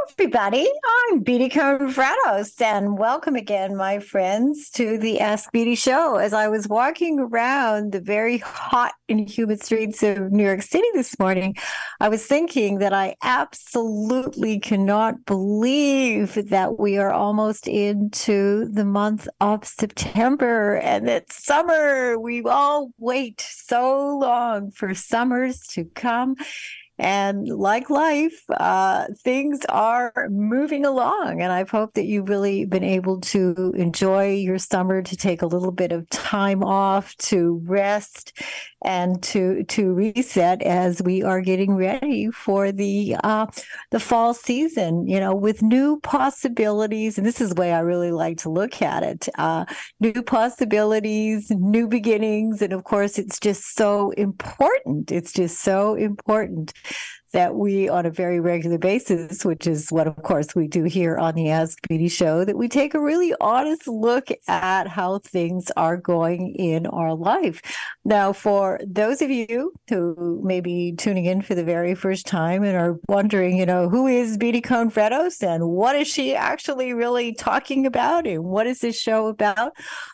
Everybody. I'm Beatty Conrados, and welcome again, my friends, to the Ask Beatty Show. As I was walking around the very hot and humid streets of New York City this morning, I was thinking that I absolutely cannot believe that we are almost into the month of September and it's summer. We all wait so long for summers to come. And like life, things are moving along. And I've hoped that you've really been able to enjoy your summer, to take a little bit of time off, to rest, and to reset as we are getting ready for the fall season. You know, with new possibilities, and this is the way I really like to look at it: new possibilities, new beginnings, and of course, it's just so important. It's just so important that we, on a very regular basis, which is what, of course, we do here on the Ask Beatty Show, that we take a really honest look at how things are going in our life. Now, for those of you who may be tuning in for the very first time and are wondering, who is Beatty Conrados and what is she actually really talking about and what is this show about?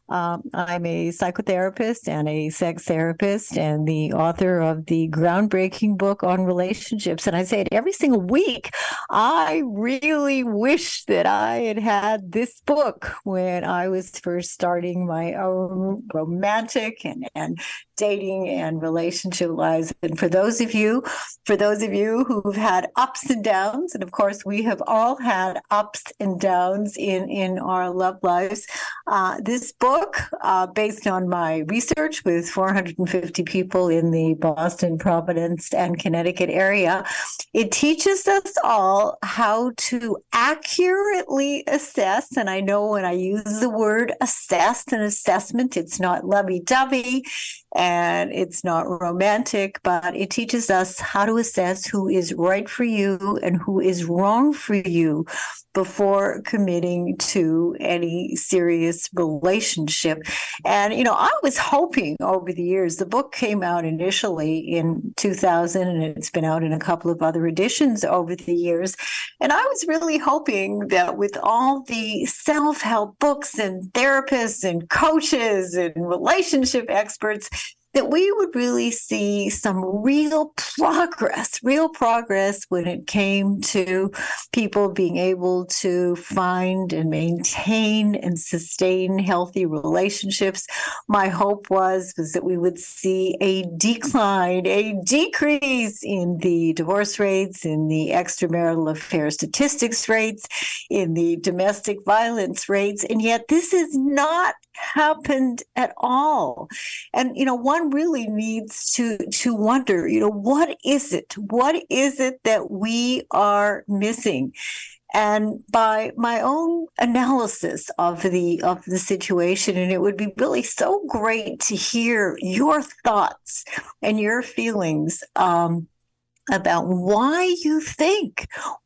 I'm a psychotherapist and a sex therapist and the author of the groundbreaking book on relationships. And I say it every single week. I really wish that I had had this book when I was first starting my own romantic and dating and relationship lives. And for those of you who've had ups and downs, and of course we have all had ups and downs in our love lives, this book, based on my research with 450 people in the Boston, Providence, and Connecticut area, it teaches us all how to accurately assess. And I know when I use the word assess and assessment, it's not lovey-dovey and it's not romantic, but it teaches us how to assess who is right for you and who is wrong for you before committing to any serious relationship. And, I was hoping over the years, the book came out initially in 2000, and it's been out in a couple of other editions over the years. And I was really hoping that with all the self-help books and therapists and coaches and relationship experts, that we would really see some real progress when it came to people being able to find and maintain and sustain healthy relationships. My hope was that we would see a decrease in the divorce rates, in the extramarital affair statistics rates, in the domestic violence rates, and yet this has not happened at all. And one really needs to wonder, what is it that we are missing? And by my own analysis of the situation, and it would be really so great to hear your thoughts and your feelings about why you think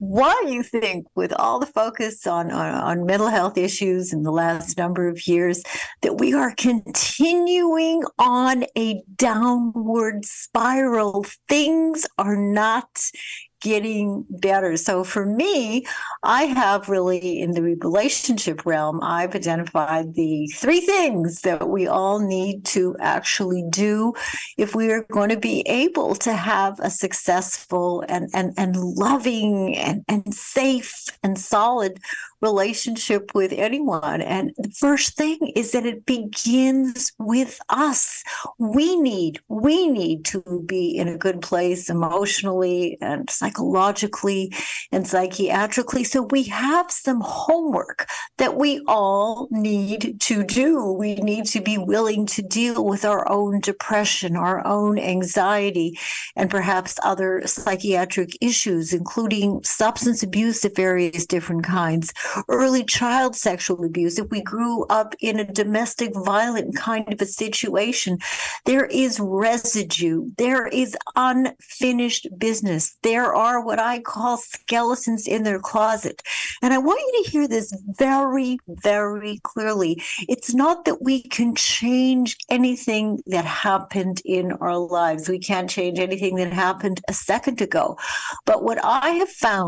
with all the focus on mental health issues in the last number of years that we are continuing on a downward spiral. Things are not getting better. So for me, I have really, in the relationship realm, I've identified the three things that we all need to actually do if we are going to be able to have a successful and loving and safe and solid relationship with anyone. And the first thing is that it begins with us. We need to be in a good place emotionally and psychologically and psychiatrically. So we have some homework that we all need to do. We need to be willing to deal with our own depression, our own anxiety, and perhaps other psychiatric issues, including substance abuse of various different kinds, early child sexual abuse. If we grew up in a domestic violent kind of a situation, there is residue. There is unfinished business. There are what I call skeletons in their closet. And I want you to hear this very, very clearly. It's not that we can change anything that happened in our lives. We can't change anything that happened a second ago. But what I have found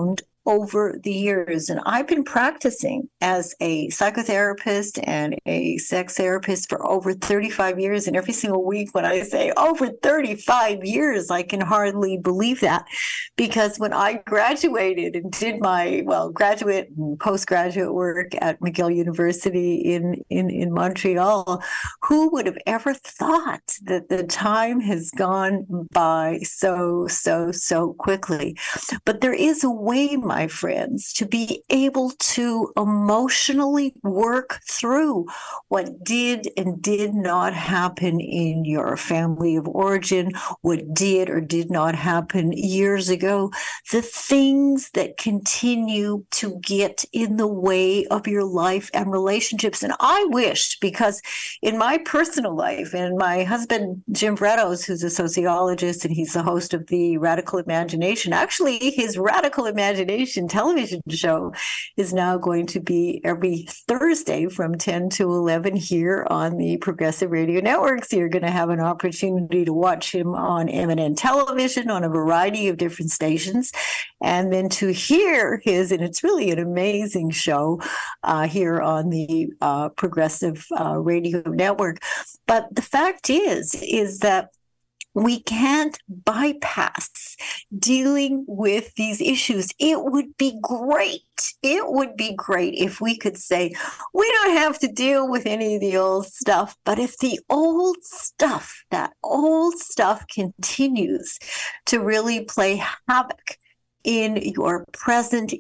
over the years. And I've been practicing as a psychotherapist and a sex therapist for over 35 years. And every single week when I say over 35 years, I can hardly believe that. Because when I graduated and did my, graduate and postgraduate work at McGill University in Montreal, who would have ever thought that the time has gone by so quickly? But there is a way, my friends, to be able to emotionally work through what did and did not happen in your family of origin, what did or did not happen years ago, the things that continue to get in the way of your life and relationships. And I wish, because in my personal life, and my husband, Jim Vredos, who's a sociologist and he's the host of the Radical Imagination, actually his Radical Imagination television show is now going to be every Thursday from 10 to 11 here on the Progressive Radio Network. So you're going to have an opportunity to watch him on MNN television on a variety of different stations, and then to hear his, and it's really an amazing show here on the Progressive Radio Network. But the fact is that we can't bypass dealing with these issues. It would be great. It would be great if we could say, we don't have to deal with any of the old stuff. But if the old stuff, that old stuff continues to really play havoc in your present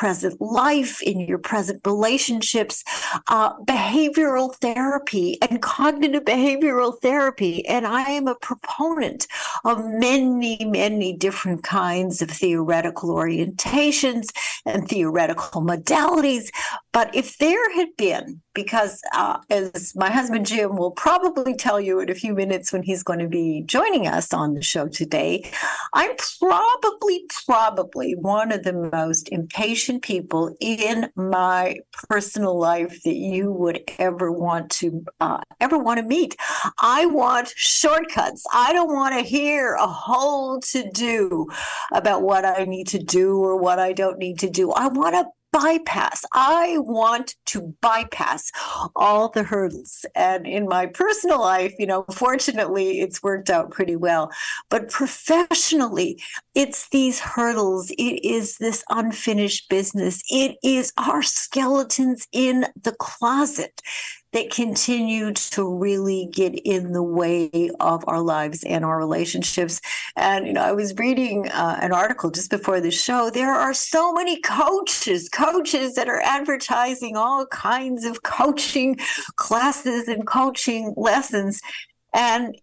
life, in your present relationships, behavioral therapy and cognitive behavioral therapy. And I am a proponent of many different kinds of theoretical orientations and theoretical modalities. But if there had been, because as my husband Jim will probably tell you in a few minutes when he's going to be joining us on the show today, I'm probably one of the most impatient people in my personal life that you would ever want to meet. I want shortcuts. I don't want to hear a whole to-do about what I need to do or what I don't need to do. I want to bypass. I want to bypass all the hurdles. And in my personal life, fortunately, it's worked out pretty well. But professionally, it's these hurdles. It is this unfinished business. It is our skeletons in the closet that continue to really get in the way of our lives and our relationships. And, I was reading an article just before the show. There are so many coaches that are advertising all kinds of coaching classes and coaching lessons. And,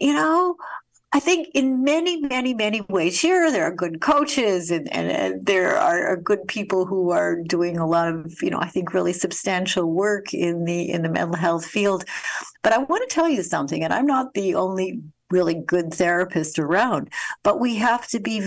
I think in many ways, sure, there are good coaches and there are good people who are doing a lot of, I think really substantial work in the mental health field. But I want to tell you something, and I'm not the only really good therapist around, but we have to be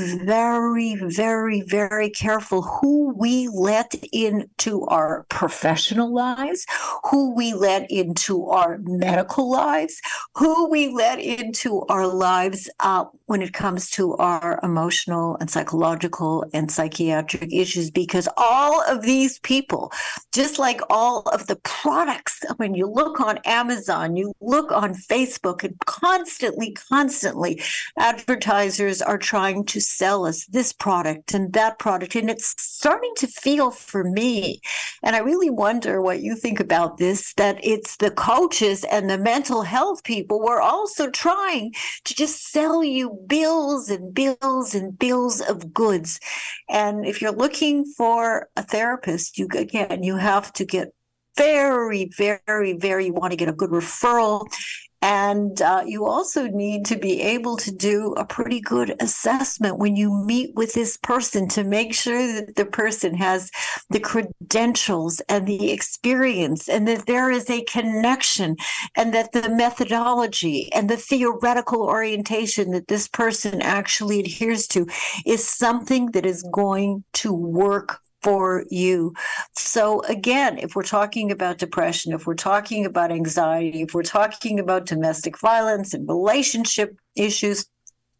very careful who we let into our professional lives, who we let into our medical lives, who we let into our lives when it comes to our emotional and psychological and psychiatric issues, because all of these people, just like all of the products, when you look on Amazon, you look on Facebook, and constantly advertisers are trying to sell us this product and that product. And it's starting to feel for me, and I really wonder what you think about this, that it's the coaches and the mental health people who are also trying to just sell you bills and bills and bills of goods. And if you're looking for a therapist, you have to get very you want to get a good referral. And you also need to be able to do a pretty good assessment when you meet with this person to make sure that the person has the credentials and the experience, and that there is a connection, and that the methodology and the theoretical orientation that this person actually adheres to is something that is going to work for you. So again, if we're talking about depression, if we're talking about anxiety, if we're talking about domestic violence and relationship issues,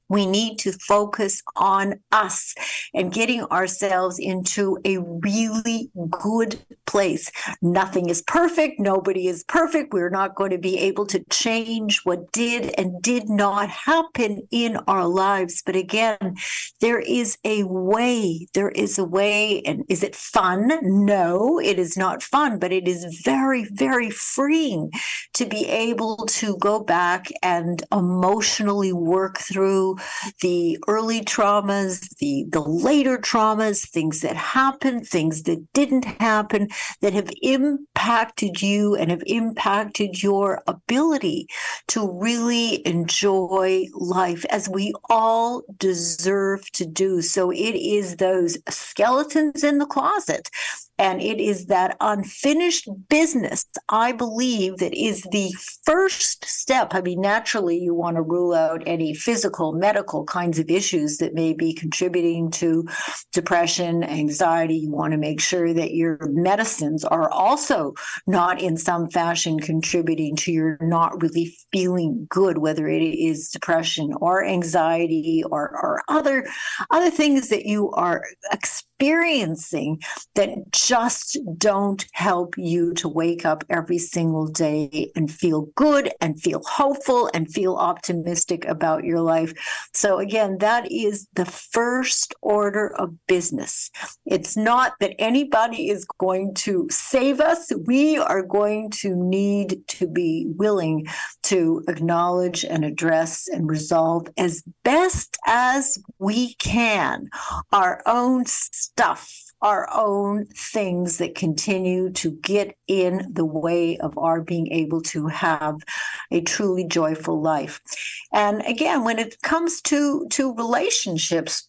We need to focus on us and getting ourselves into a really good place. Nothing is perfect. Nobody is perfect. We're not going to be able to change what did and did not happen in our lives. But again, there is a way. There is a way. And is it fun? No, it is not fun, but it is very, very freeing to be able to go back and emotionally work through the early traumas, the later traumas, things that happened, things that didn't happen, that have impacted you and have impacted your ability to really enjoy life, as we all deserve to do. So it is those skeletons in the closet, and it is that unfinished business, I believe, that is the first step. I mean, naturally, you want to rule out any physical, medical kinds of issues that may be contributing to depression, anxiety. You want to make sure that your medicines are also not in some fashion contributing to your not really feeling good, whether it is depression or anxiety or other things that you are experiencing that just don't help you to wake up every single day and feel good and feel hopeful and feel optimistic about your life. So again, that is the first order of business. It's not that anybody is going to save us. We are going to need to be willing to acknowledge and address and resolve as best as we can our own stuff, our own things that continue to get in the way of our being able to have a truly joyful life. And again, when it comes to relationships,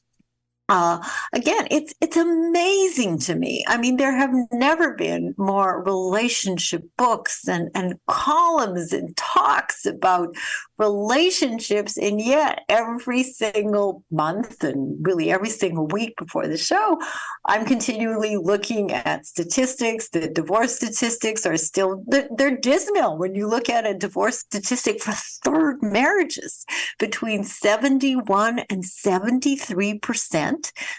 again, it's amazing to me. I mean, there have never been more relationship books and columns and talks about relationships. And yet every single month and really every single week before the show, I'm continually looking at statistics. The divorce statistics are still, they're dismal. When you look at a divorce statistic for third marriages, between 71 and 73%,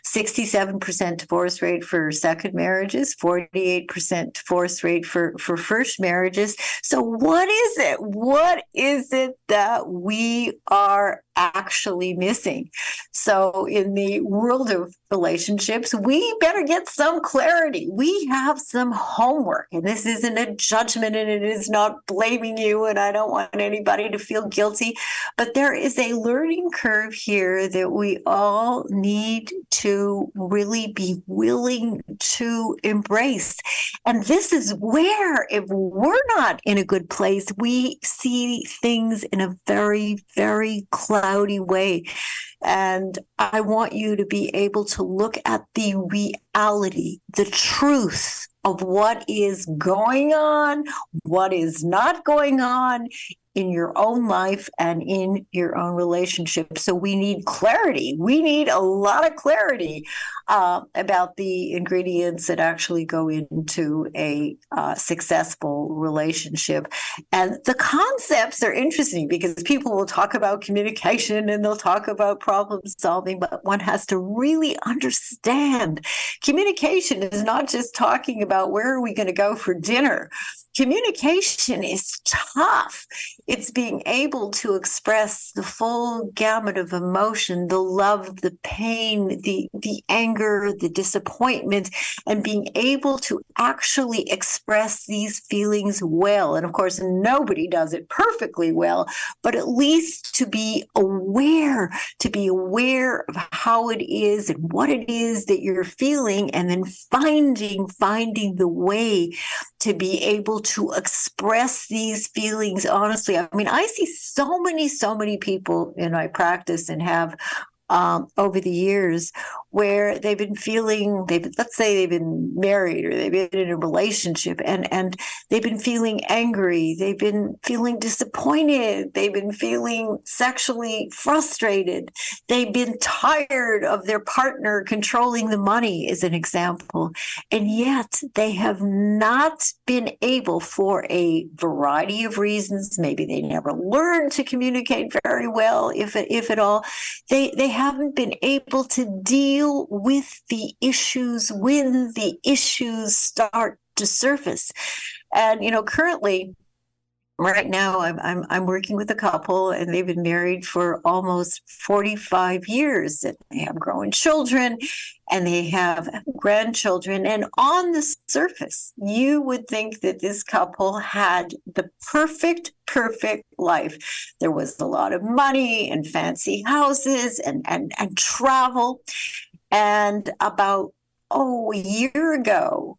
67% divorce rate for second marriages, 48% divorce rate for first marriages. So what is it? What is it that we are actually missing? So in the world of relationships, we better get some clarity. We have some homework, and this isn't a judgment and it is not blaming you, and I don't want anybody to feel guilty, but there is a learning curve here that we all need to really be willing to embrace. And this is where, if we're not in a good place, we see things in a very, very cloudy way. And I want you to be able to look at the reality, the truth of what is going on, what is not going on in your own life and in your own relationship. So we need clarity. We need a lot of clarity about the ingredients that actually go into a successful relationship. And the concepts are interesting because people will talk about communication and they'll talk about problem solving, but one has to really understand communication is not just talking about where are we going to go for dinner. Communication is tough. It's being able to express the full gamut of emotion, the love, the pain, the anger, the disappointment, and being able to actually express these feelings well. And of course, nobody does it perfectly well, but at least to be aware of how it is and what it is that you're feeling, and then finding the way to be able to express these feelings honestly. I mean, I see so many people in my practice and have over the years where let's say they've been married or they've been in a relationship and they've been feeling angry, they've been feeling disappointed, they've been feeling sexually frustrated, they've been tired of their partner controlling the money, as an example. And yet they have not been able, for a variety of reasons, maybe they never learned to communicate very well, if at all, they haven't been able to deal with the issues when the issues start to surface. And, currently, right now, I'm working with a couple, and they've been married for almost 45 years. And they have grown children, and they have grandchildren. And on the surface, you would think that this couple had the perfect life. There was a lot of money and fancy houses and travel. And about a year ago,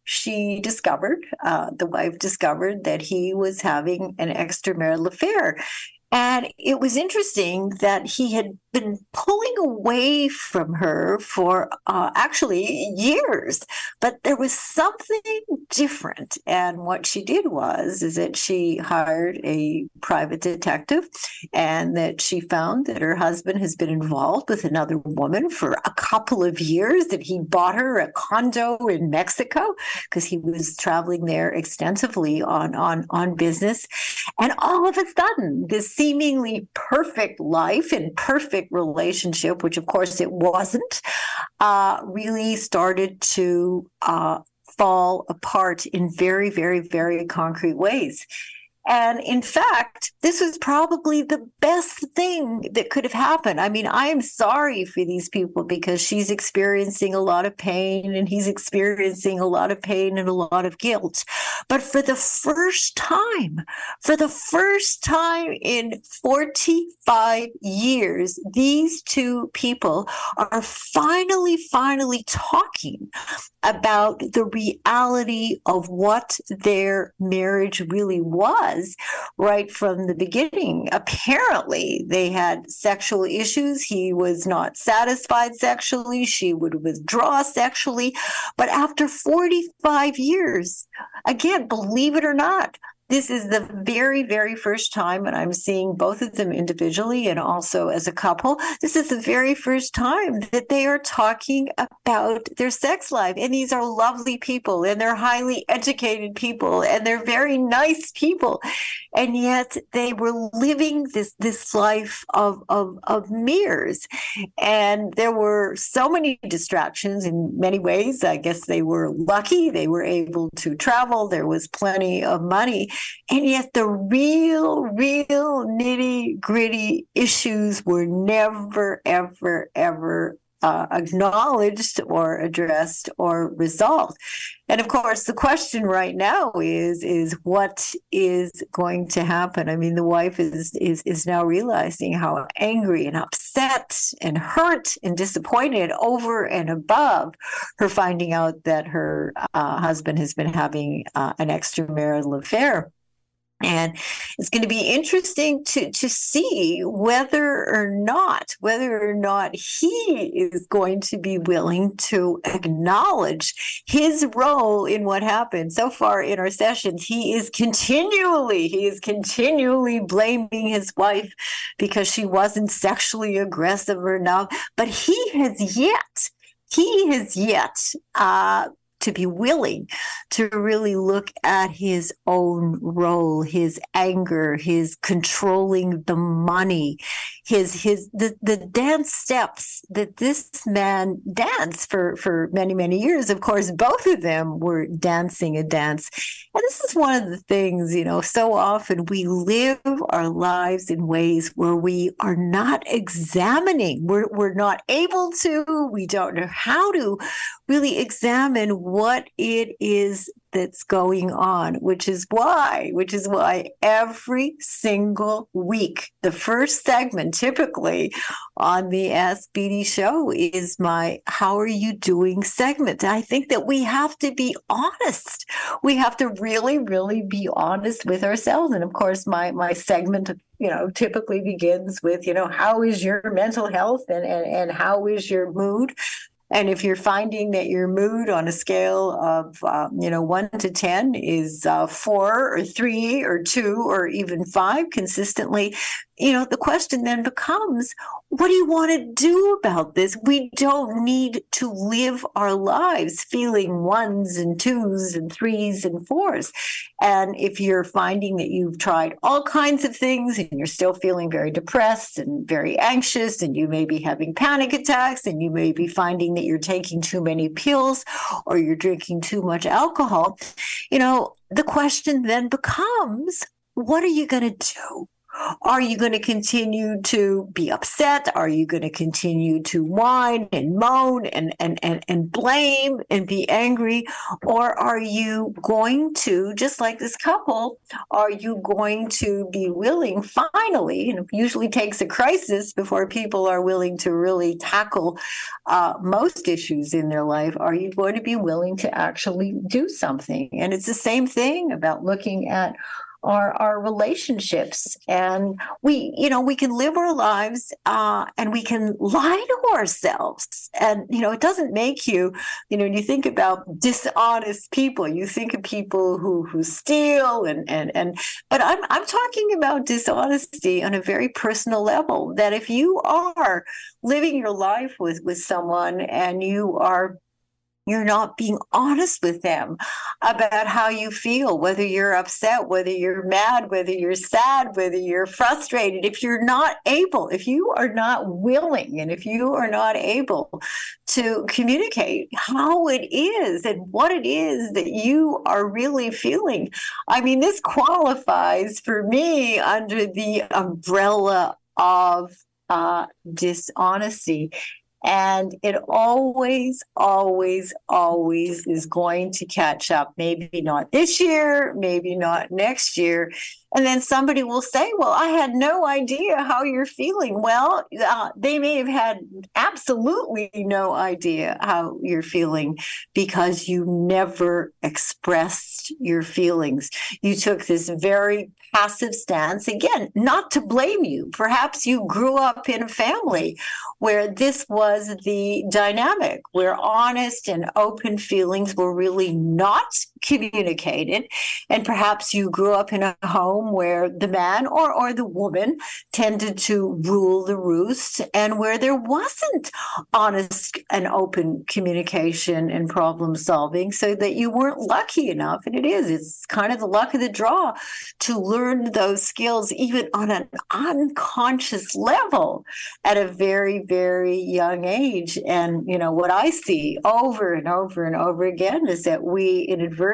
the wife discovered that he was having an extramarital affair. And it was interesting that he had been pulling away from her for actually years, but there was something different. And what she did is that she hired a private detective, and that she found that her husband has been involved with another woman for a couple of years, that he bought her a condo in Mexico because he was traveling there extensively on business. And all of a sudden, this seemingly perfect life and perfect relationship, which of course it wasn't, really started to fall apart in very, very, very concrete ways. And in fact, this was probably the best thing that could have happened. I mean, I am sorry for these people, because she's experiencing a lot of pain and he's experiencing a lot of pain and a lot of guilt. But for the first time in 45 years, these two people are finally talking about the reality of what their marriage really was right from the beginning. Apparently, they had sexual issues. He was not satisfied sexually. She would withdraw sexually. But after 45 years, again, believe it or not, this is the very, very first time, and I'm seeing both of them individually and also as a couple. This is the very first time that they are talking about their sex life. And these are lovely people, and they're highly educated people, and they're very nice people. And yet they were living this life of mirrors. And there were so many distractions in many ways. I guess they were lucky. They were able to travel. There was plenty of money. And yet the real nitty gritty issues were never, ever acknowledged or addressed or resolved. And of course, the question right now is what is going to happen? I mean, the wife is now realizing how angry and upset and hurt and disappointed over and above her finding out that her husband has been having an extramarital affair. And it's going to be interesting to see whether or not he is going to be willing to acknowledge his role in what happened. So far in our sessions, he is continually blaming his wife because she wasn't sexually aggressive enough. But he has yet to be willing to really look at his own role, his anger, his controlling the money, the dance steps that this man danced for many years. Of course, both of them were dancing a dance. And this is one of the things, so often we live our lives in ways where we are not examining. We're not able to, we don't know how to really examine what it is that's going on, which is why every single week, the first segment typically on the Ask BD show is my How Are You Doing segment. I think that we have to be honest. We have to really, really be honest with ourselves. And of course, my segment typically begins with, how is your mental health and how is your mood? And if you're finding that your mood on a scale of, 1 to 10 is 4 or 3 or 2 or even 5 consistently, the question then becomes, what do you want to do about this? We don't need to live our lives feeling 1s and 2s and 3s and 4s. And if you're finding that you've tried all kinds of things and you're still feeling very depressed and very anxious, and you may be having panic attacks, and you may be finding that you're taking too many pills or you're drinking too much alcohol, the question then becomes, what are you going to do? Are you going to continue to be upset? Are you going to continue to whine and moan and blame and be angry? Or are you going to, just like this couple, are you going to be willing finally, and it usually takes a crisis before people are willing to really tackle most issues in their life, are you going to be willing to actually do something? And it's the same thing about looking at our relationships, and we can live our lives and we can lie to ourselves, and it doesn't make you, when you think about dishonest people, you think of people who steal and but I'm talking about dishonesty on a very personal level, that if you are living your life with someone and you're not being honest with them about how you feel, whether you're upset, whether you're mad, whether you're sad, whether you're frustrated. If you are not willing, and if you are not able to communicate how it is and what it is that you are really feeling, I mean, this qualifies for me under the umbrella of dishonesty. And it always, always, always is going to catch up. Maybe not this year, maybe not next year. And then somebody will say, well, I had no idea how you're feeling. Well, they may have had absolutely no idea how you're feeling because you never expressed your feelings. You took this very passive stance. Again, not to blame you. Perhaps you grew up in a family where this was the dynamic, where honest and open feelings were really not communicated. And perhaps you grew up in a home where the man or the woman tended to rule the roost, and where there wasn't honest and open communication and problem solving, so that you weren't lucky enough. And it's kind of the luck of the draw to learn those skills, even on an unconscious level at a very, very young age. And, what I see over and over and over again is that we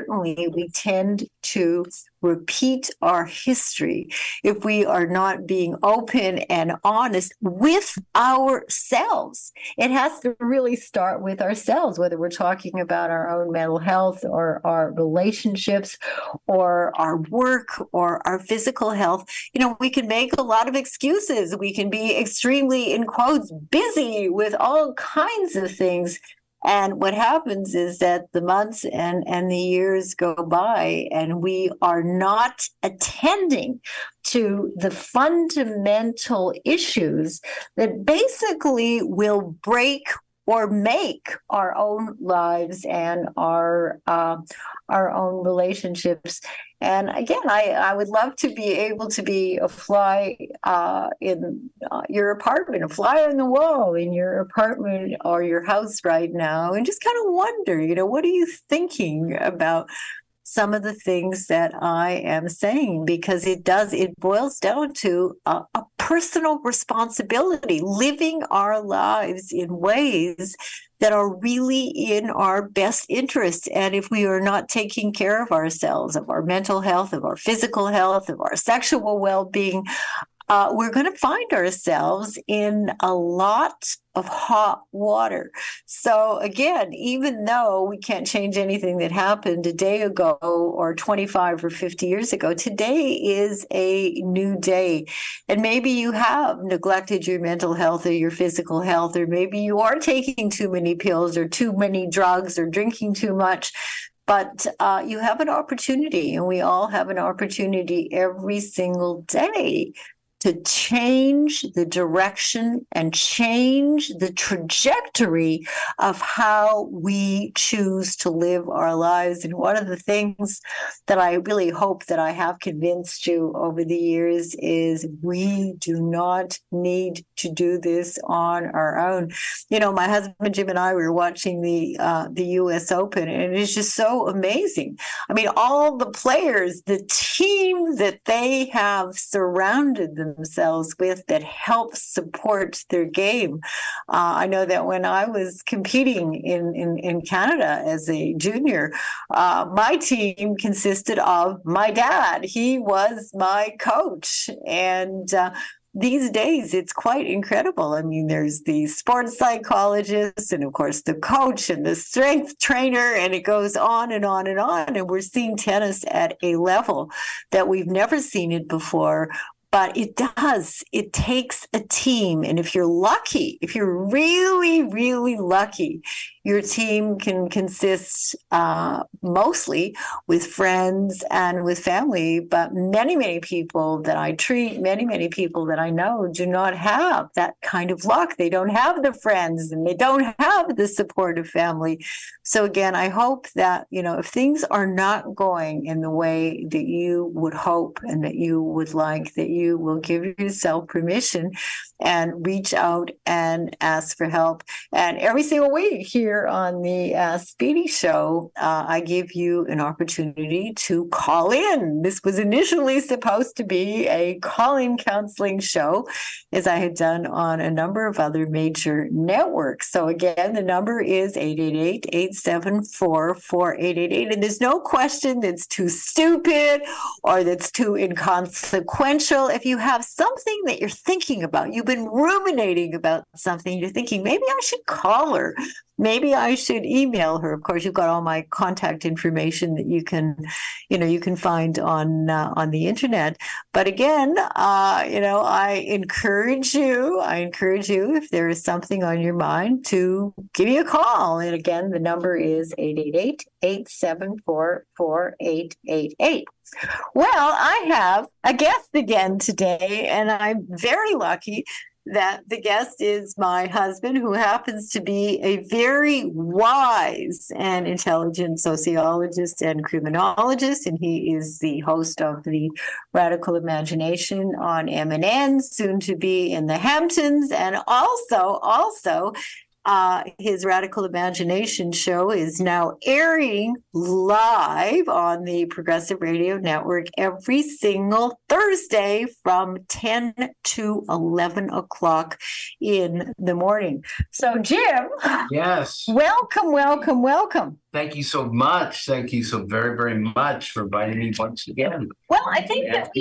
tend to repeat our history if we are not being open and honest with ourselves. It has to really start with ourselves, whether we're talking about our own mental health or our relationships or our work or our physical health. We can make a lot of excuses. We can be extremely, in quotes, busy with all kinds of things. And what happens is that the months and the years go by, and we are not attending to the fundamental issues that basically will break or make our own lives and our own relationships. And again, I would love to be able to be a fly in your apartment, a fly on the wall in your apartment or your house right now, and just kind of wonder, what are you thinking about some of the things that I am saying? Because it boils down to a personal responsibility, living our lives in ways that are really in our best interest. And if we are not taking care of ourselves, of our mental health, of our physical health, of our sexual well-being, we're going to find ourselves in a lot of hot water. So again, even though we can't change anything that happened a day ago or 25 or 50 years ago, today is a new day. And maybe you have neglected your mental health or your physical health, or maybe you are taking too many pills or too many drugs or drinking too much. But you have an opportunity, and we all have an opportunity every single day to change the direction and change the trajectory of how we choose to live our lives. And one of the things that I really hope that I have convinced you over the years is we do not need to do this on our own. You know, my husband Jim and I were watching the U.S. Open, and it's just so amazing. I mean, all the players, the team that they have surrounded themselves with that helps support their game. I know that when I was competing in Canada as a junior, my team consisted of my dad. He was my coach. And these days, it's quite incredible. I mean, there's the sports psychologist and, of course, the coach and the strength trainer, and it goes on and on and on. And we're seeing tennis at a level that we've never seen it before. But it does. It takes a team. And if you're lucky, if you're really, really lucky, your team can consist mostly with friends and with family. But many, many people that I treat, many people that I know do not have that kind of luck. They don't have the friends and they don't have the supportive family. So again, I hope that, you know, if things are not going in the way that you would hope and that you would like, that you will give yourself permission and reach out and ask for help. And every single week here on the Speedy Show, I give you an opportunity to call in. This was initially supposed to be a call-in counseling show, as I had done on a number of other major networks. So again, the number is 888-874-4888. And there's no question that's too stupid or that's too inconsequential. If you have something that you're thinking about, you've been ruminating about something, you're thinking, maybe I should call her. Maybe I should email her. Of course, you've got all my contact information that you can find on the internet. But again, I encourage you, if there is something on your mind, to give me a call. And again, the number is 888-874-4888. Well, I have a guest again today, and I'm very lucky that the guest is my husband, who happens to be a very wise and intelligent sociologist and criminologist, and he is the host of the Radical Imagination on MNN, soon to be in the Hamptons, and also his Radical Imagination show is now airing live on the Progressive Radio Network every single Thursday from 10 to 11 o'clock in the morning. So, Jim. Yes. Welcome. Thank you so much. Thank you so very, very much for inviting me once again. Well, I think that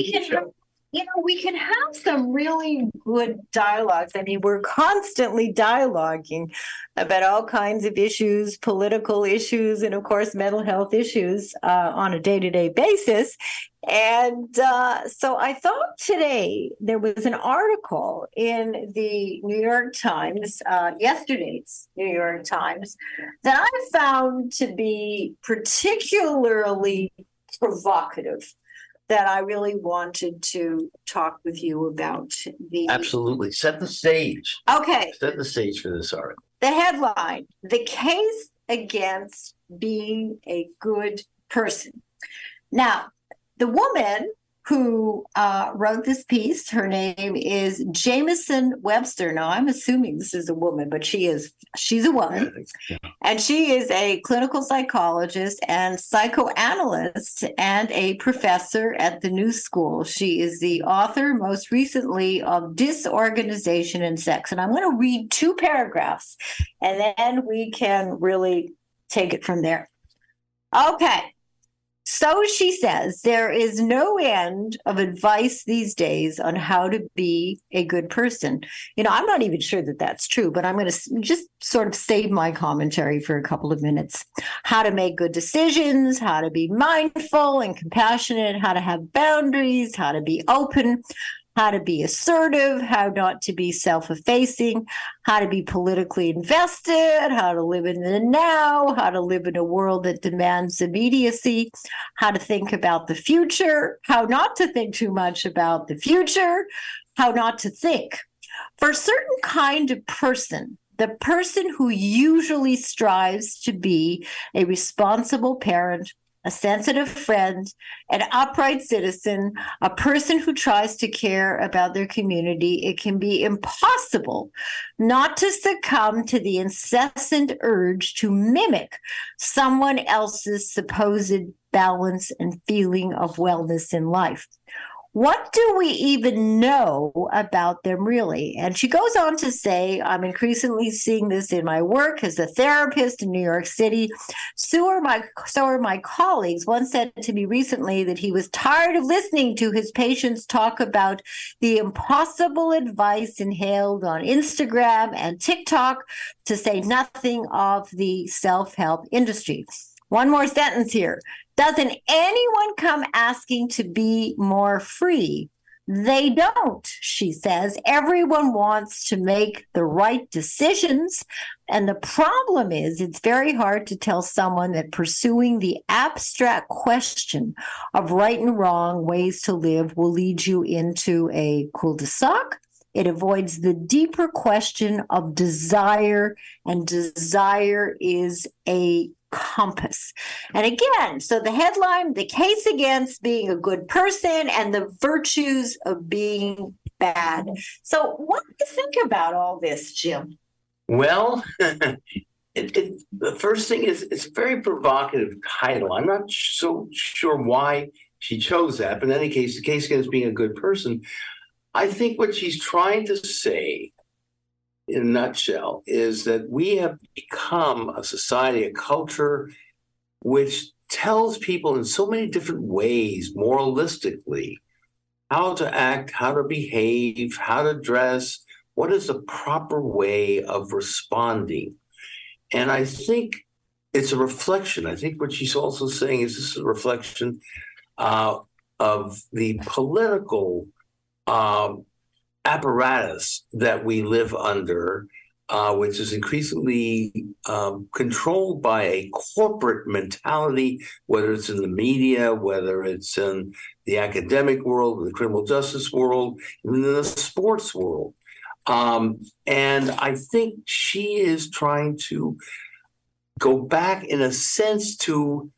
we can have some really good dialogues. I mean, we're constantly dialoguing about all kinds of issues, political issues, and of course, mental health issues on a day-to-day basis. And so I thought today there was an article in the New York Times, yesterday's New York Times, that I found to be particularly provocative, that I really wanted to talk with you about. Absolutely. Set the stage. Okay. Set the stage for this article. The headline: The Case Against Being a Good Person. Now, the woman who wrote this piece, her name is Jamison Webster. Now, I'm assuming this is a woman, but she's a woman. And she is a clinical psychologist and psychoanalyst and a professor at the New School. She is the author, most recently, of Disorganization and Sex. And I'm going to read 2 paragraphs, and then we can really take it from there. Okay. So she says, there is no end of advice these days on how to be a good person. You know, I'm not even sure that that's true, but I'm going to just sort of save my commentary for a couple of minutes. How to make good decisions, how to be mindful and compassionate, how to have boundaries, how to be open, how to be assertive, how not to be self-effacing, how to be politically invested, how to live in the now, how to live in a world that demands immediacy, how to think about the future, how not to think too much about the future, how not to think. For a certain kind of person, the person who usually strives to be a responsible parent, a sensitive friend, an upright citizen, a person who tries to care about their community, it can be impossible not to succumb to the incessant urge to mimic someone else's supposed balance and feeling of wellness in life. What do we even know about them really? And she goes on to say, I'm increasingly seeing this in my work as a therapist in New York City. So are my colleagues. One said to me recently that he was tired of listening to his patients talk about the impossible advice inhaled on Instagram and TikTok, to say nothing of the self-help industry. One more sentence here. Doesn't anyone come asking to be more free? They don't, she says. Everyone wants to make the right decisions. And the problem is, it's very hard to tell someone that pursuing the abstract question of right and wrong ways to live will lead you into a cul-de-sac. It avoids the deeper question of desire, and desire is a compass. And again, so the headline, the case against being a good person and the virtues of being bad. So what do you think about all this, Jim? Well, the first thing is it's a very provocative title. I'm not so sure why she chose that, but in any case, the case against being a good person, I think what she's trying to say in a nutshell is that we have become a society, a culture, which tells people in so many different ways, moralistically, how to act, how to behave, how to dress, what is the proper way of responding. And I think it's a reflection. I think what she's also saying is this is a reflection of the political apparatus that we live under, which is increasingly controlled by a corporate mentality, whether it's in the media, whether it's in the academic world, the criminal justice world, even in the sports world. And I think she is trying to go back, in a sense, to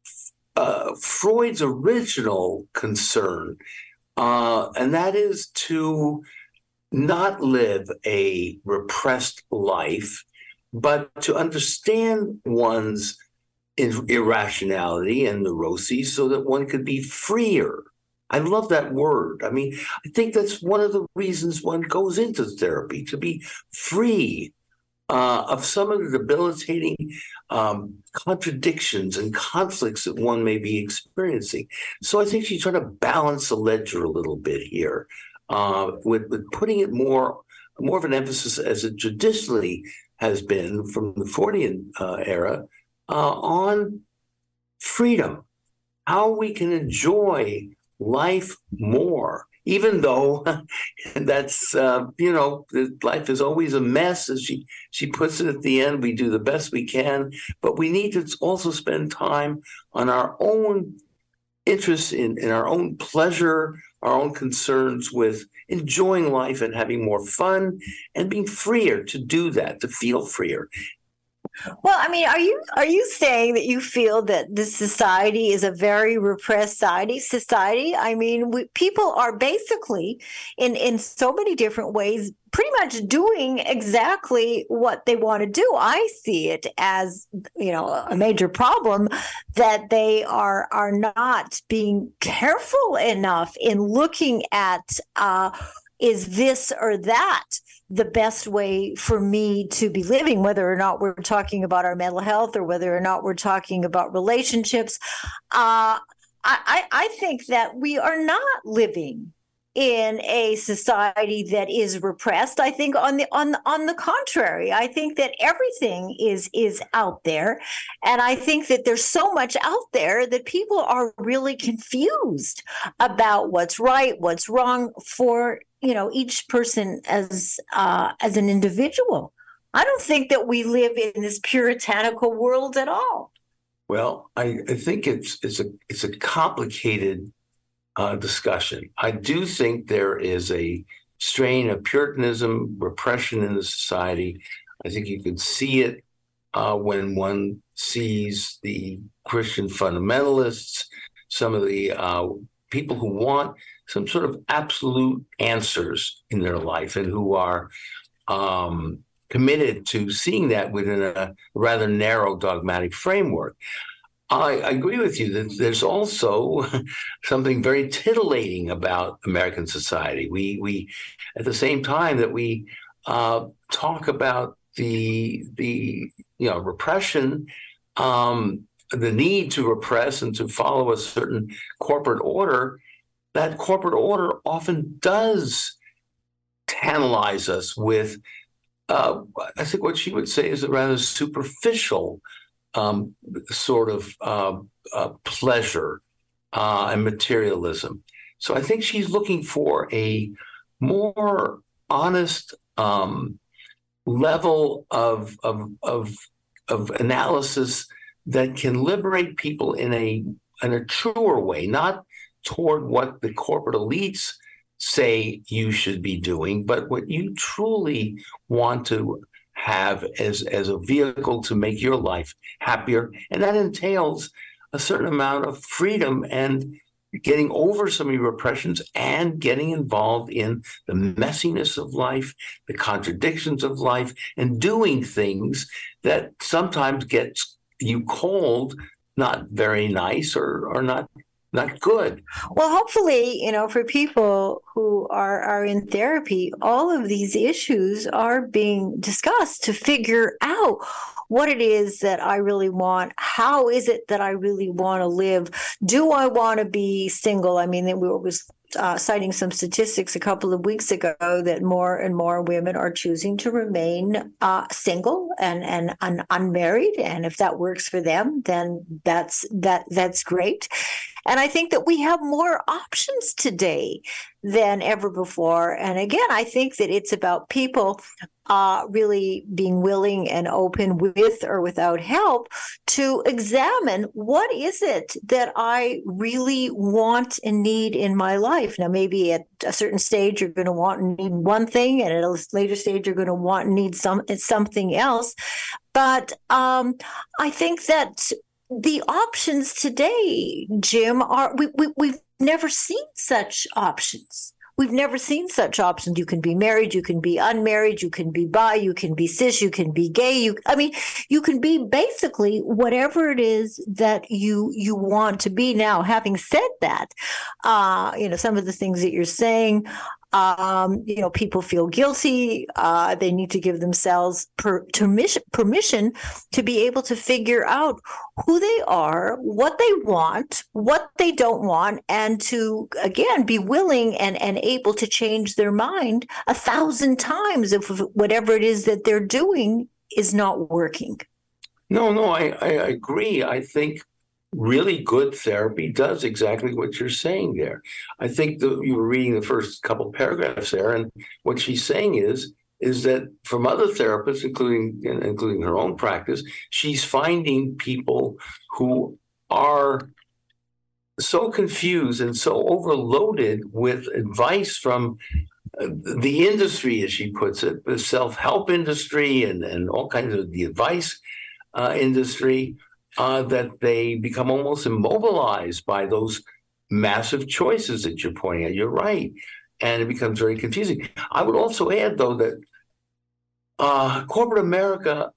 Freud's original concern, and that is to not live a repressed life, but to understand one's irrationality and neuroses so that one could be freer. I love that word. I mean, I think that's one of the reasons one goes into therapy, to be free of some of the debilitating contradictions and conflicts that one may be experiencing. So I think she's trying to balance the ledger a little bit here, with putting it more of an emphasis, as it traditionally has been from the Freudian era, on freedom, how we can enjoy life more, even though that's, life is always a mess, as she puts it at the end. We do the best we can, but we need to also spend time on our own interests, in our own pleasure, our own concerns with enjoying life and having more fun and being freer to do that, to feel freer. Well, I mean, are you saying that you feel that this society is a very repressed society? I mean, people are basically, in so many different ways, pretty much doing exactly what they want to do. I see it as, a major problem that they are not being careful enough in looking at, is this or that the best way for me to be living, whether or not we're talking about our mental health or whether or not we're talking about relationships. I think that we are not living in a society that is repressed. I think on the contrary, I think that everything is out there, and I think that there's so much out there that people are really confused about what's right, what's wrong for each person as an individual. I don't think that we live in this puritanical world at all. Well, I think it's a complicated discussion. I do think there is a strain of Puritanism, repression in the society. I think you can see it when one sees the Christian fundamentalists, some of the people who want some sort of absolute answers in their life and who are committed to seeing that within a rather narrow dogmatic framework. I agree with you that there's also something very titillating about American society. We at the same time that we talk about the repression, the need to repress and to follow a certain corporate order, that corporate order often does tantalize us with, I think what she would say is a rather superficial sort of pleasure and materialism. So I think she's looking for a more honest level of analysis that can liberate people in a truer way, not toward what the corporate elites say you should be doing, but what you truly want to have as a vehicle to make your life happier. And that entails a certain amount of freedom and getting over some of your repressions and getting involved in the messiness of life, the contradictions of life, and doing things that sometimes gets you called not very nice or not good. Well, hopefully, for people who are in therapy, all of these issues are being discussed to figure out what it is that I really want. How is it that I really want to live? Do I want to be single? I mean, we was citing some statistics a couple of weeks ago that more and more women are choosing to remain single and unmarried. And if that works for them, then that's great. And I think that we have more options today than ever before. And again, I think that it's about people really being willing and open with or without help to examine what is it that I really want and need in my life. Now, maybe at a certain stage, you're going to want and need one thing, and at a later stage, you're going to want and need something else. But I think that the options today, Jim, are we've never seen such options. We've never seen such options. You can be married, you can be unmarried, you can be bi, you can be cis, you can be gay. You can be basically whatever it is that you want to be. Now, having said that, some of the things that you're saying, people feel guilty. They need to give themselves permission to be able to figure out who they are, what they want, what they don't want, and to, again, be willing and able to change their mind 1,000 times if whatever it is that they're doing is not working. No, I agree. I think really good therapy does exactly what you're saying there. I think you were reading the first couple of paragraphs there, and what she's saying is that from other therapists, including her own practice, she's finding people who are so confused and so overloaded with advice from the industry, as she puts it, the self-help industry and all kinds of the advice industry, that they become almost immobilized by those massive choices that you're pointing out. You're right. And it becomes very confusing. I would also add, though, that corporate America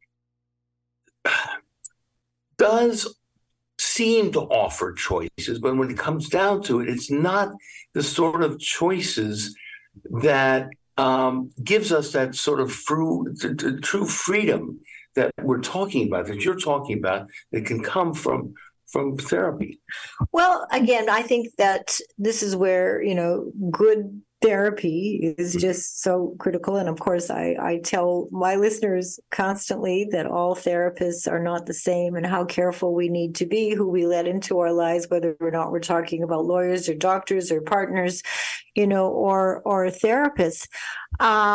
does seem to offer choices, but when it comes down to it, it's not the sort of choices that gives us that sort of true freedom that we're talking about, that you're talking about, that can come from therapy. Well, again, I think that this is where, good therapy is just so critical. And of course, I tell my listeners constantly that all therapists are not the same, and how careful we need to be who we let into our lives, whether or not we're talking about lawyers or doctors or partners, or therapists.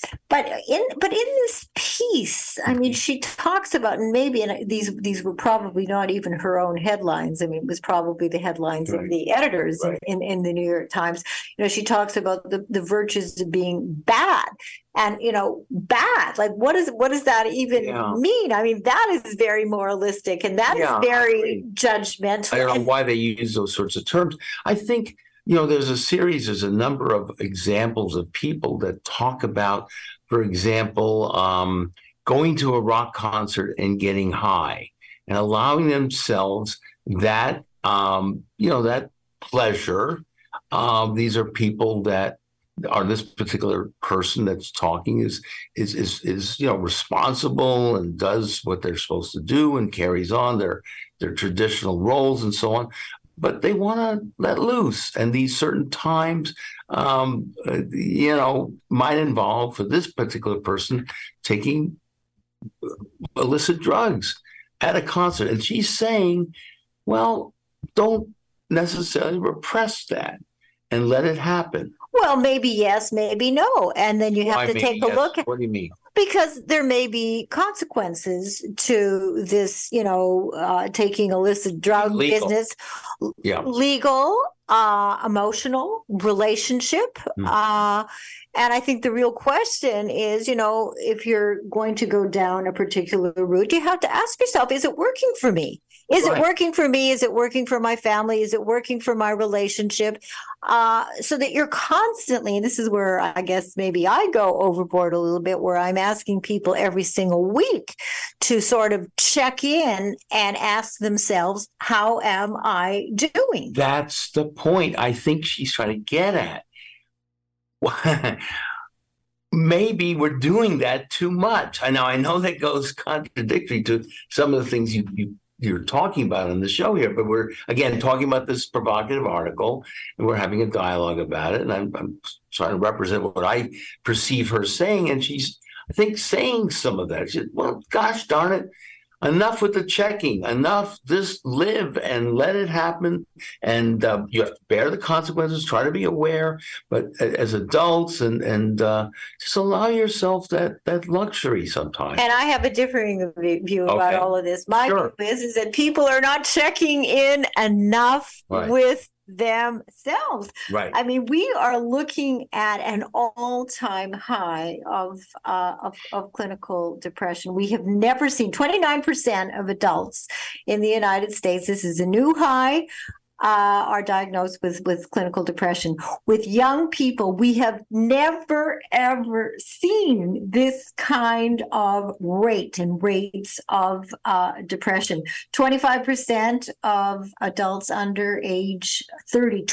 But in this piece, I mean, she talks about, and maybe, and these were probably not even her own headlines. I mean, it was probably the headlines of the editors in the New York Times. She talks about the virtues of being bad. And bad, like what does that even mean? I mean, that is very moralistic, and that is very judgmental. I don't know why they use those sorts of terms. I think there's a number of examples of people that talk about, for example, going to a rock concert and getting high and allowing themselves that that pleasure. These are people that are, this particular person that's talking is responsible and does what they're supposed to do and carries on their traditional roles and so on. But they want to let loose, and these certain times, might involve, for this particular person, taking illicit drugs at a concert. And she's saying, well, don't necessarily repress that and let it happen. Well, maybe yes, maybe no. And then you have to take a look at. What do you mean? Because there may be consequences to this, taking illicit drug business, legal, emotional, relationship. And I think the real question is, if you're going to go down a particular route, you have to ask yourself, is it working for me? Is it working for me? Is it working for my family? Is it working for my relationship? So that you're constantly, and this is where I guess maybe I go overboard a little bit, where I'm asking people every single week to sort of check in and ask themselves, how am I doing? That's the point I think she's trying to get at. Maybe we're doing that too much. I know that goes contradictory to some of the things you're talking about on the show here, but we're again talking about this provocative article, and we're having a dialogue about it. And I'm trying to represent what I perceive her saying, and she's, I think, saying some of that. She said, well, gosh darn it, enough with the checking, enough. Just live and let it happen, and you have to bear the consequences. Try to be aware, but as adults, and just allow yourself that luxury sometimes. And I have a differing view about all of this. My view is that people are not checking in enough with themselves. Right. I mean, we are looking at an all-time high of clinical depression. We have never seen 29% of adults in the United States. This is a new high. Are diagnosed with clinical depression. With young people, we have never, ever seen this kind of rates of depression. 25% of adults under age 30,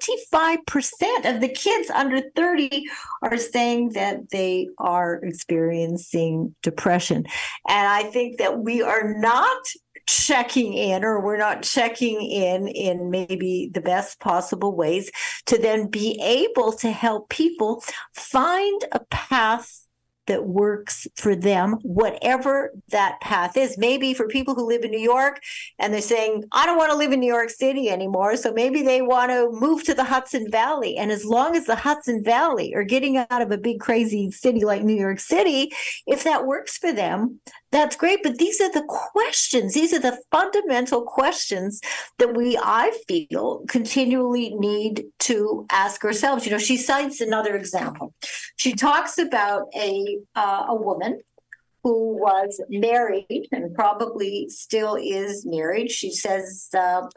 25% of the kids under 30 are saying that they are experiencing depression. And I think that we are not checking in, or we're not checking in maybe the best possible ways to then be able to help people find a path that works for them, whatever that path is. Maybe for people who live in New York and they're saying, I don't want to live in New York City anymore. So maybe they want to move to the Hudson Valley. And as long as the Hudson Valley are getting out of a big, crazy city like New York City, if that works for them, that's great. But these are the questions. These are the fundamental questions that I feel, continually need to ask ourselves. She cites another example. She talks about a woman who was married and probably still is married. She says,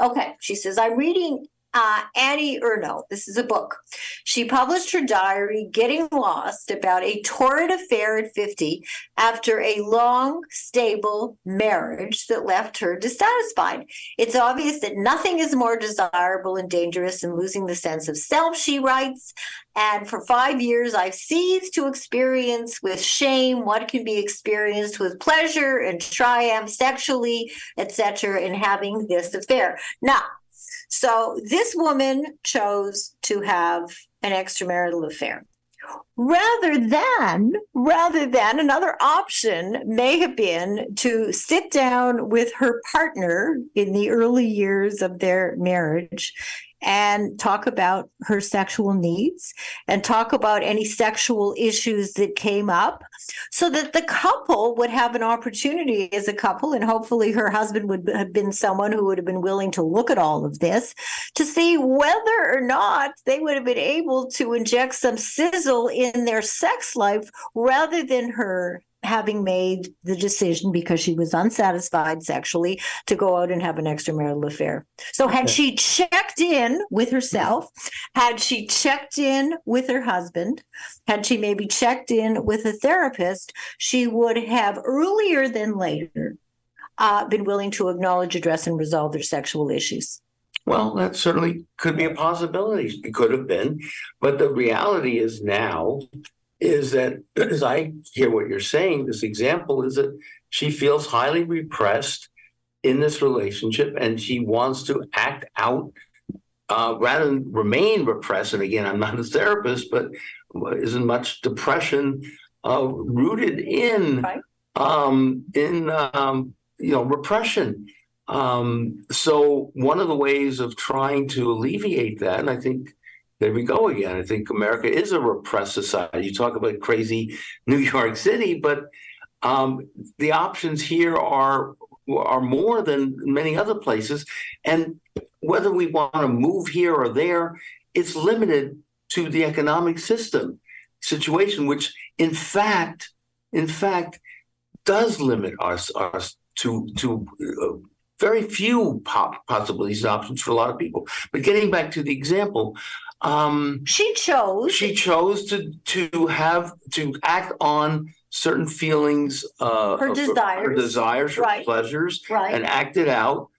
I'm reading Annie Ernaux. This is a book. She published her diary, Getting Lost, about a torrid affair at 50 after a long, stable marriage that left her dissatisfied. It's obvious that nothing is more desirable and dangerous than losing the sense of self, she writes. And for 5 years, I've ceased to experience with shame what can be experienced with pleasure and triumph sexually, etc., in having this affair. Now, so this woman chose to have an extramarital affair. Rather than another option may have been to sit down with her partner in the early years of their marriage and talk about her sexual needs and talk about any sexual issues that came up so that the couple would have an opportunity as a couple, and hopefully her husband would have been someone who would have been willing to look at all of this to see whether or not they would have been able to inject some sizzle in their sex life rather than her having made the decision because she was unsatisfied sexually to go out and have an extramarital affair. So had she checked in with herself, had she checked in with her husband, had she maybe checked in with a therapist, she would have earlier than later been willing to acknowledge, address, and resolve their sexual issues. Well, that certainly could be a possibility. It could have been. But the reality is now is that, as I hear what you're saying, this example is that she feels highly repressed in this relationship and she wants to act out rather than remain repressed. And again, I'm not a therapist, but isn't much depression rooted in repression. So one of the ways of trying to alleviate that, and I think there we go again. I think America is a repressed society. You talk about crazy New York City, but the options here are more than many other places. And whether we want to move here or there, it's limited to the economic situation, which in fact does limit us to very few possibilities and options for a lot of people. But getting back to the example, she chose to act on certain feelings, her desires, her pleasures, and act it out.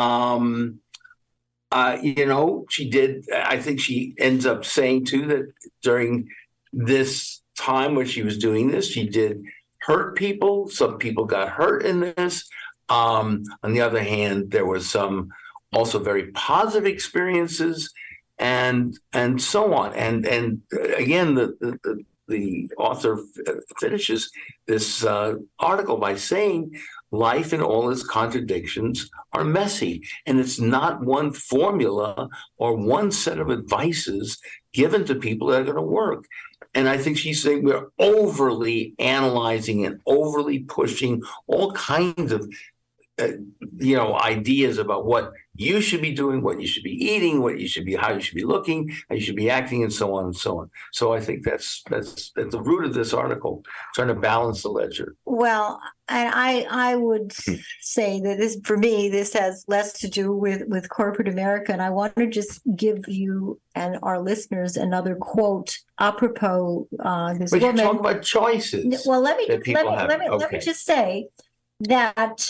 She did. I think she ends up saying too that during this time when she was doing this, she did hurt people. Some people got hurt in this. On the other hand, there was some also very positive experiences. And so on. And again, the author finishes this article by saying life in all its contradictions are messy. And it's not one formula or one set of advices given to people that are going to work. And I think she's saying we're overly analyzing and overly pushing all kinds of ideas about what you should be doing, what you should be eating, how you should be looking, how you should be acting, and so on and so on. So I think that's at the root of this article, trying to balance the ledger. Well, and I would say that this has less to do with corporate America. And I want to just give you and our listeners another quote apropos this woman. You talk about choices. Well, let me just say that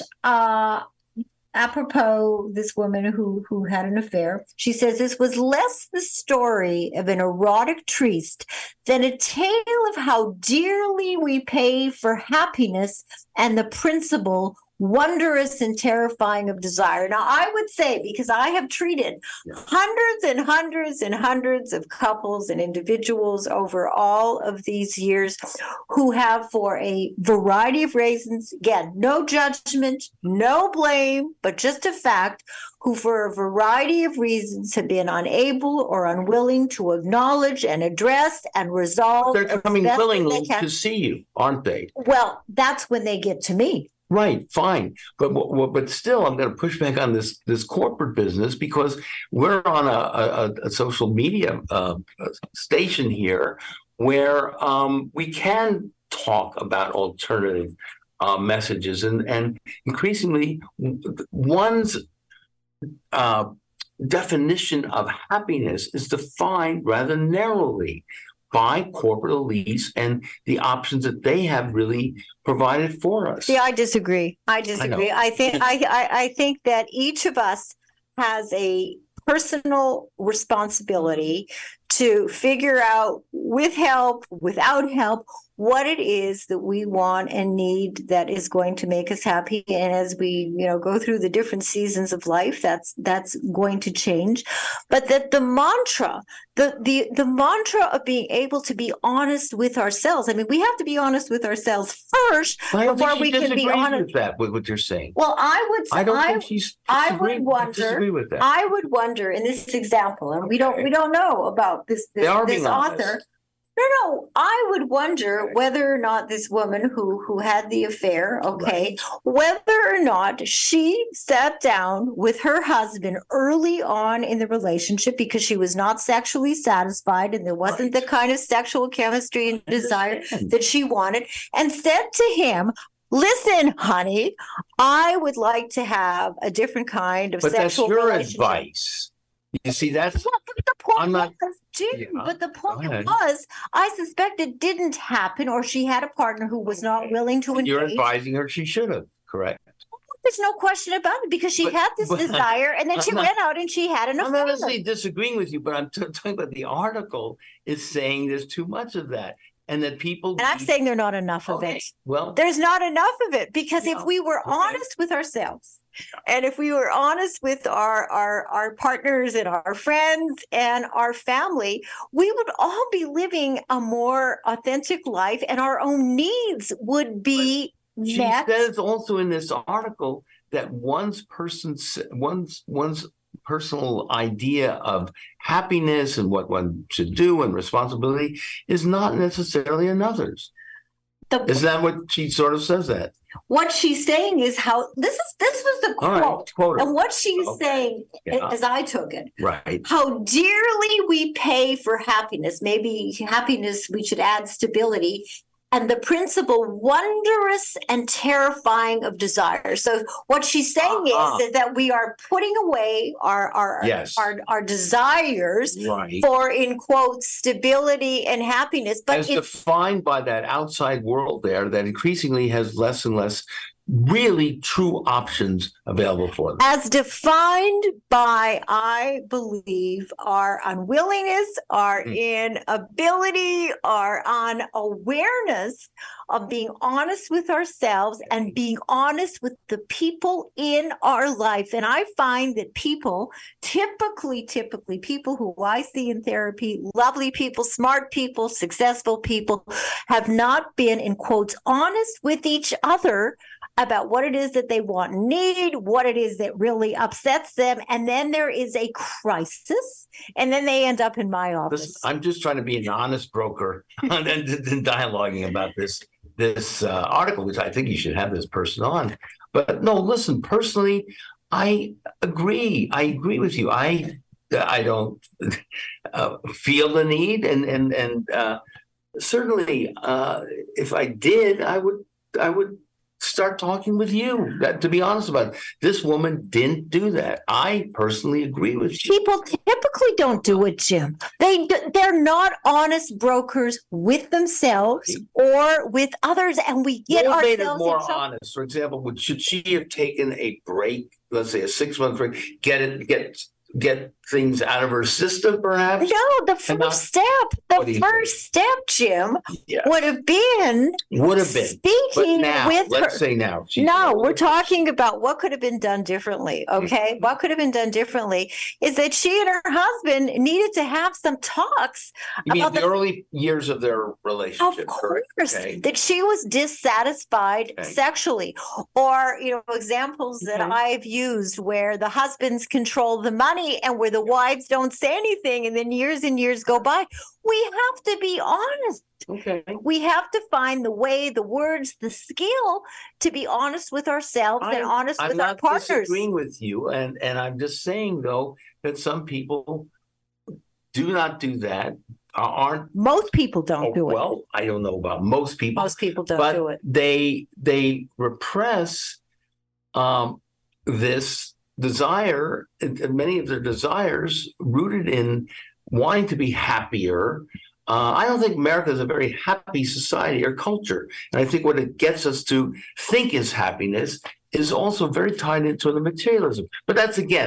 apropos this woman who had an affair, she says this was less the story of an erotic tryst than a tale of how dearly we pay for happiness and the principle wondrous and terrifying of desire. Now, I would say, because I have treated hundreds and hundreds and hundreds of couples and individuals over all of these years who have, for a variety of reasons, again, no judgment, no blame, but just a fact, who for a variety of reasons have been unable or unwilling to acknowledge and address and resolve. They're coming willingly to see you, aren't they? Well, that's when they get to me. Right, fine, but still, I'm going to push back on this corporate business because we're on a social media station here where we can talk about alternative messages, and increasingly, one's definition of happiness is defined rather narrowly by corporate elites and the options that they have really provided for us. See, I disagree. I think that each of us has a personal responsibility to figure out, with help, without help, what it is that we want and need that is going to make us happy. And as we, go through the different seasons of life, that's going to change. But that the mantra, the mantra of being able to be honest with ourselves. I mean, we have to be honest with ourselves first before we can be honest with that. With what you're saying. Well, I don't think she's. I would wonder. With that. I would wonder in this example, and we don't know about this author. No, I would wonder whether or not this woman who had the affair, whether or not she sat down with her husband early on in the relationship because she was not sexually satisfied and there wasn't the kind of sexual chemistry and desire that she wanted, and said to him, "Listen, honey, I would like to have a different kind of sexual relationship." But that's your advice. You see, that's... Well, but the point was, Jim, but the point was, I suspect it didn't happen, or she had a partner who was not willing to engage. You're advising her she should have, correct? There's no question about it, because she had this desire, and then she went out and she had an affair. I'm not necessarily disagreeing with you, but I'm talking about the article is saying there's too much of that. And that people... And I'm saying there's not enough of it. Well... There's not enough of it, because if we were honest with ourselves, and if we were honest with our partners and our friends and our family, we would all be living a more authentic life, and our own needs would be met. She says also in this article that one's personal idea of happiness and what one should do and responsibility is not necessarily another's. Isn't that what she sort of says that? What she's saying is how this was the quote. And what she's saying, as I took it, how dearly we pay for happiness. Maybe happiness, we should add stability. And the principle, wondrous and terrifying of desire. So what she's saying is that we are putting away our desires for, in quotes, stability and happiness. But as defined by that outside world there that increasingly has less and less really true options available for them. As defined by, I believe, our unwillingness, our inability, our unawareness of being honest with ourselves and being honest with the people in our life. And I find that people, typically people who I see in therapy, lovely people, smart people, successful people, have not been, in quotes, honest with each other about what it is that they want and need, what it is that really upsets them. And then there is a crisis, and then they end up in my office. I'm just trying to be an honest broker and dialoguing about this article, which I think you should have this person on. But no, listen, personally, I agree. I agree with you. I don't feel the need, and certainly, if I did, I would start talking with you. To be honest about it, this woman didn't do that. I personally agree with you. People typically don't do it, Jim. They're not honest brokers with themselves or with others, and we get ourselves made it more honest. For example, should she have taken a break? Let's say a 6-month break. Get things out of her system, perhaps? No, the first step, Jim, would have been speaking with her. Let's say now. No, we're talking about what could have been done differently, okay? What could have been done differently is that she and her husband needed to have some talks. You mean the early years of their relationship? Of course, that she was dissatisfied sexually. Or, examples that I've used where the husbands control the money and where the wives don't say anything, and then years and years go by. We have to be honest. Okay. We have to find the way, the words, the skill to be honest with ourselves and honest with our partners. I'm not disagreeing with you, and I'm just saying, though, that some people do not do that. Most people don't do it. Well, I don't know about most people. Most people don't do it. They repress this desire, and many of their desires rooted in wanting to be happier. I don't think America is a very happy society or culture. And I think what it gets us to think is happiness is also very tied into the materialism. But that's, again,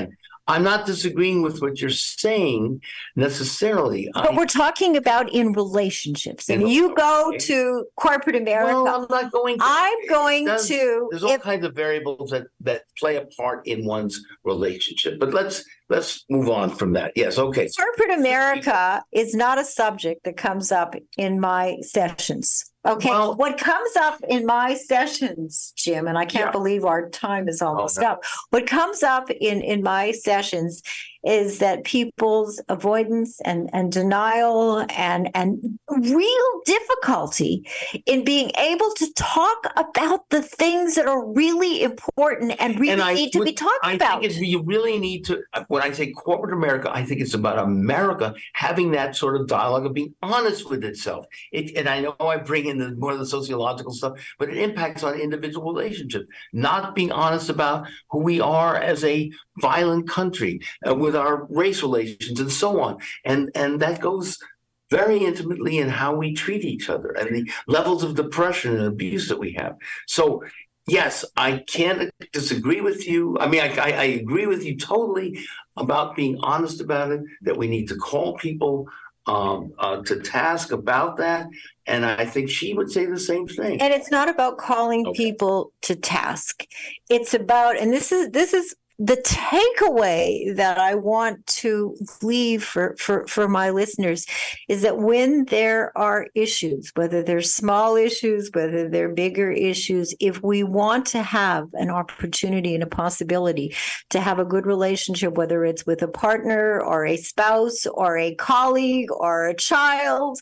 I'm not disagreeing with what you're saying necessarily. But we're talking about in relationships. And you go to corporate America. Well, I'm not going to. I'm going to. There's all kinds of variables that play a part in one's relationship. But let's move on from that. Yes, okay. Corporate America is not a subject that comes up in my sessions. Okay, well, what comes up in my sessions, Jim, and I can't believe our time is almost up. What comes up in my sessions is that people's avoidance and denial and real difficulty in being able to talk about the things that are really important and really need to be talked about. I think you really need to, when I say corporate America, I think it's about America having that sort of dialogue of being honest with itself. And I know I bring in more of the sociological stuff, but it impacts on individual relationships. Not being honest about who we are as a violent country with our race relations and so on. And that goes very intimately in how we treat each other and the levels of depression and abuse that we have. So, yes, I can't disagree with you. I mean, I agree with you totally about being honest about it, that we need to call people to task about that. And I think she would say the same thing. And it's not about calling people to task. It's about, and this is the takeaway that I want to leave for my listeners, is that when there are issues, whether they're small issues, whether they're bigger issues, if we want to have an opportunity and a possibility to have a good relationship, whether it's with a partner or a spouse or a colleague or a child,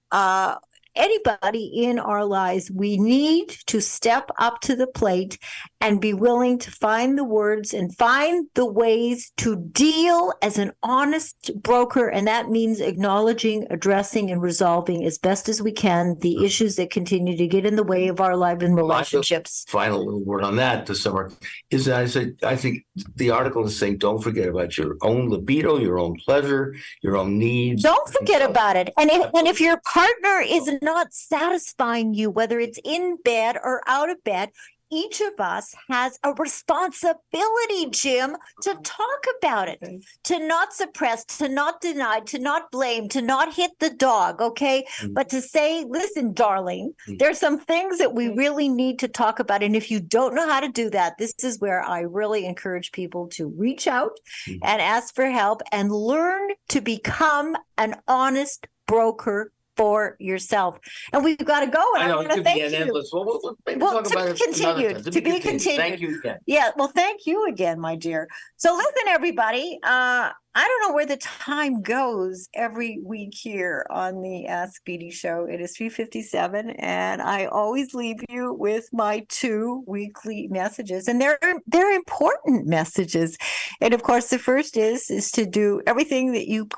anybody in our lives, we need to step up to the plate and be willing to find the words and find the ways to deal as an honest broker. And that means acknowledging, addressing, and resolving as best as we can the issues that continue to get in the way of our life and relationships. Final little word on that to summer is that I think the article is saying, don't forget about your own libido, your own pleasure, your own needs. Don't forget about it. And if your partner is not satisfying you, whether it's in bed or out of bed, each of us has a responsibility, Jim, to talk about it, to not suppress, to not deny, to not blame, to not hit the dog, okay? But to say, listen, darling, there's some things that we really need to talk about. And if you don't know how to do that, this is where I really encourage people to reach out and ask for help and learn to become an honest broker for yourself. And we've got to go. And I know, it could be an endless. Well, talk about it continued. To be continued. Thank you again. Yeah, well, thank you again, my dear. So listen, everybody, I don't know where the time goes every week here on the Ask Beatty Show. It is 3:57, and I always leave you with my 2 weekly messages, and they're important messages. And of course, the first is to do everything that you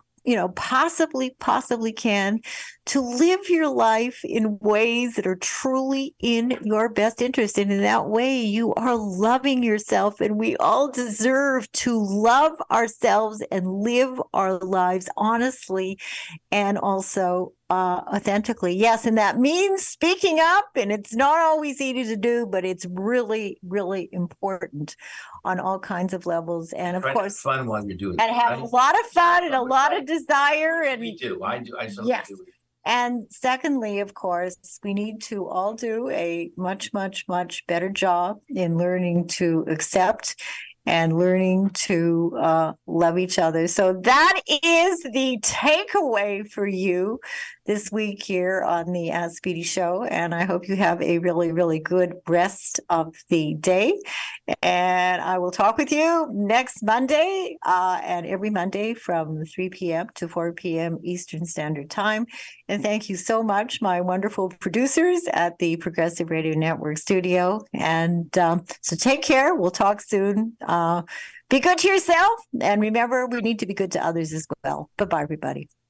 possibly can to live your life in ways that are truly in your best interest. And in that way, you are loving yourself, and we all deserve to love ourselves and live our lives honestly and also authentically. Yes, and that means speaking up, and it's not always easy to do, but it's really, really important on all kinds of levels. And of course, fun while you're doing it. And have a lot of fun and a lot of desire. And me too. I certainly yes. do. And secondly, of course, we need to all do a much, much, much better job in learning to accept and learning to love each other. So that is the takeaway for you this week here on the Ask Beatty Show. And I hope you have a really, really good rest of the day. And I will talk with you next Monday and every Monday from 3 p.m. to 4 p.m. Eastern Standard Time. And thank you so much, my wonderful producers at the Progressive Radio Network studio. And so take care. We'll talk soon. Be good to yourself. And remember, we need to be good to others as well. Bye-bye, everybody.